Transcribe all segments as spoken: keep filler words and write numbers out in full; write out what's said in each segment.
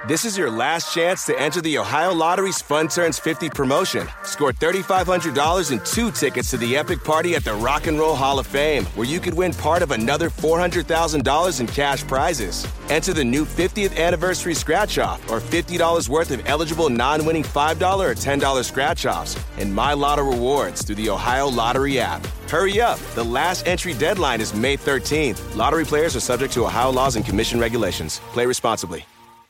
This is your last chance to enter the Ohio Lottery's Fun Turns fifty promotion. Score three thousand five hundred dollars and two tickets to the epic party at the Rock and Roll Hall of Fame, where you could win part of another four hundred thousand dollars in cash prizes. Enter the new fiftieth anniversary scratch-off or fifty dollars worth of eligible non-winning five dollars or ten dollars scratch-offs and My Lotto rewards through the Ohio Lottery app. Hurry up. The last entry deadline is May thirteenth. Lottery players are subject to Ohio laws and commission regulations. Play responsibly.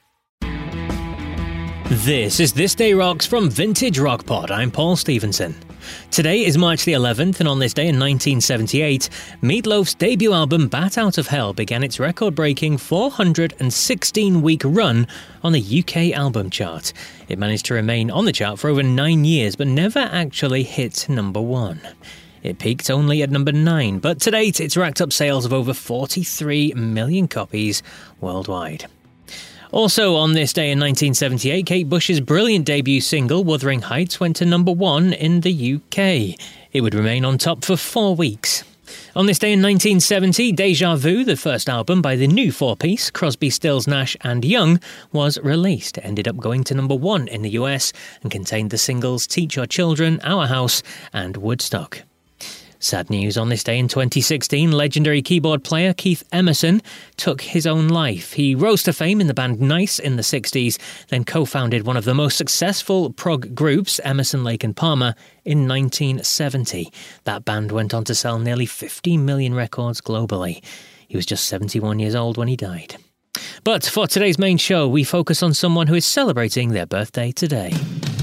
This is This Day Rocks from Vintage Rock Pod. I'm Paul Stevenson. Today is March the eleventh, and on this day in nineteen seventy-eight, Meat Loaf's debut album Bat Out of Hell began its record-breaking four hundred sixteen week run on the U K album chart. It managed to remain on the chart for over nine years, but never actually hit number one. It peaked only at number nine, but to date it's racked up sales of over forty-three million copies worldwide. Also on this day in nineteen seventy-eight, Kate Bush's brilliant debut single, Wuthering Heights, went to number one in the U K. It would remain on top for four weeks. On this day in nineteen seventy, Deja Vu, the first album by the new four-piece, Crosby, Stills, Nash and Young, was released. It ended up going to number one in the U S and contained the singles Teach Your Children, Our House and Woodstock. Sad news on this day in twenty sixteen, legendary keyboard player Keith Emerson took his own life. He rose to fame in the band Nice in the sixties, then co-founded one of the most successful prog groups, Emerson, Lake and Palmer, in nineteen seventy. That band went on to sell nearly fifty million records globally. He was just seventy-one years old when he died. But for today's main show, we focus on someone who is celebrating their birthday today.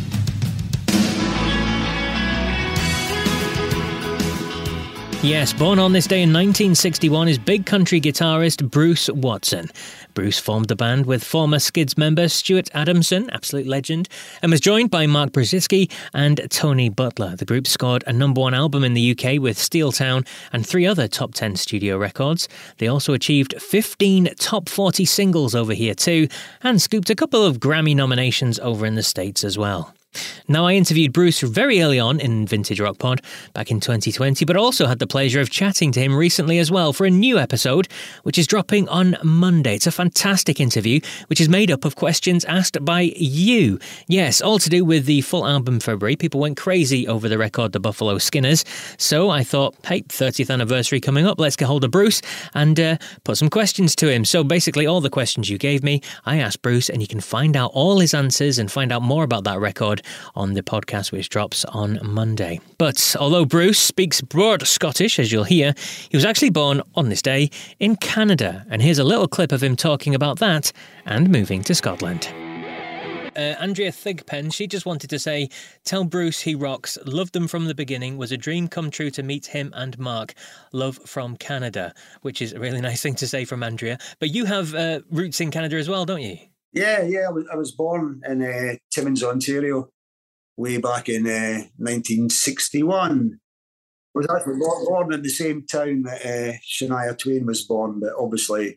Yes, born on this day in nineteen sixty-one is big country guitarist Bruce Watson. Bruce formed the band with former Skids member Stuart Adamson, absolute legend, and was joined by Mark Brzezicki and Tony Butler. The group scored a number one album in the U K with Steel Town and three other top ten studio records. They also achieved fifteen top forty singles over here too, and scooped a couple of Grammy nominations over in the States as well. Now, I interviewed Bruce very early on in Vintage Rock Pod back in twenty twenty, but also had the pleasure of chatting to him recently as well for a new episode, which is dropping on Monday. It's a fantastic interview, which is made up of questions asked by you. Yes, all to do with the full album February. People went crazy over the record The Buffalo Skinners, so I thought, hey, thirtieth anniversary coming up, let's get hold of Bruce and uh, put some questions to him. So basically, all the questions you gave me, I asked Bruce, and you can find out all his answers and find out more about that record on the podcast, which drops on Monday. But although Bruce speaks broad Scottish, as you'll hear, he was actually born on this day in Canada. And here's a little clip of him talking about that and moving to Scotland. Uh, Andrea Thigpen, she just wanted to say, tell Bruce he rocks, loved them from the beginning, was a dream come true to meet him and Mark. Love from Canada, which is a really nice thing to say from Andrea. But you have uh, roots in Canada as well, don't you? Yeah, yeah, I was, I was born in uh, Timmins, Ontario, way back in uh, nineteen sixty-one. I was actually born in the same town that uh, Shania Twain was born, but obviously,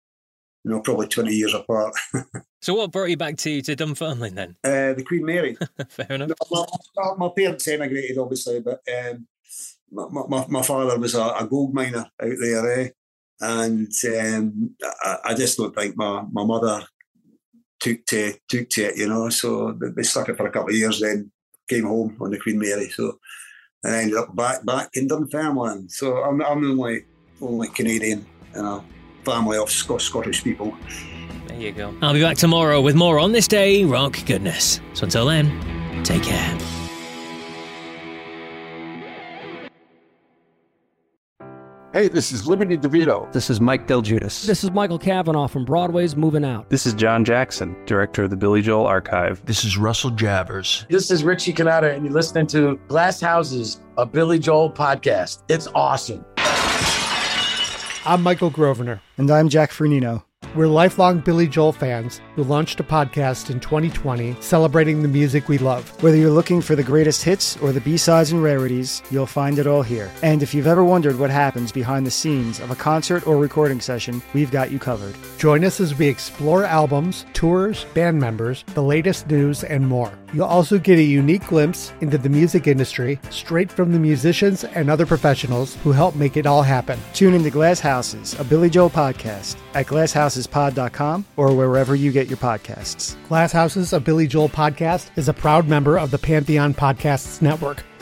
you know, probably twenty years apart. So what brought you back to, to Dunfermline then? Uh, the Queen Mary. Fair enough. My, my, my parents emigrated, obviously, but um, my, my, my father was a, a gold miner out there, eh? and um, I, I just don't think my, my mother took to, took to it, you know, so they stuck it for a couple of years, then came home on the Queen Mary, so and I ended up back back in Dunfermline. So I'm I'm the only only Canadian in a family of Sc- Scottish people. There you go. I'll be back tomorrow with more on this day rock goodness. So until then, take care. Hey, this is Liberty DeVito. This is Mike Del Giudice. This is Michael Cavanaugh from Broadway's Moving Out. This is John Jackson, director of the Billy Joel Archive. This is Russell Javers. This is Richie Cannata, and you're listening to Glass Houses, a Billy Joel podcast. It's awesome. I'm Michael Grosvenor. And I'm Jack Fernino. We're lifelong Billy Joel fans who launched a podcast in twenty twenty celebrating the music we love. Whether you're looking for the greatest hits or the B-sides and rarities, you'll find it all here. And if you've ever wondered what happens behind the scenes of a concert or recording session, we've got you covered. Join us as we explore albums, tours, band members, the latest news, and more. You'll also get a unique glimpse into the music industry straight from the musicians and other professionals who help make it all happen. Tune into Glass Houses, a Billy Joel podcast. at glass houses pod dot com or wherever you get your podcasts. Glass Houses, a Billy Joel podcast, is a proud member of the Pantheon Podcasts Network.